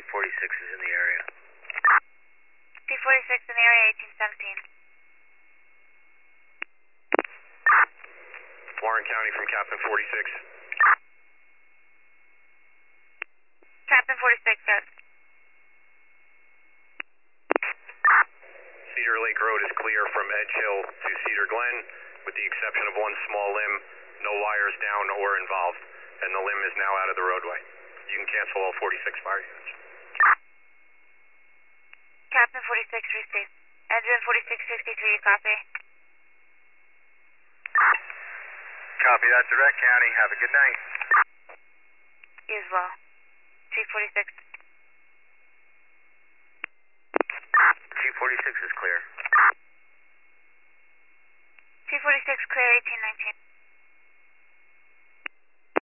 46 is in the area. P46 in the area, 1817. Warren County from Captain 46. Captain 46, yes. Cedar Lake Road is clear from Edge Hill to Cedar Glen, with the exception of one small limb, no wires down or involved, and the limb is now out of the roadway. You can cancel all 46 fire units. Captain 46, receive. Engine 4653, you copy? Copy that, Direct County. Have a good night. You as well. Chief 46.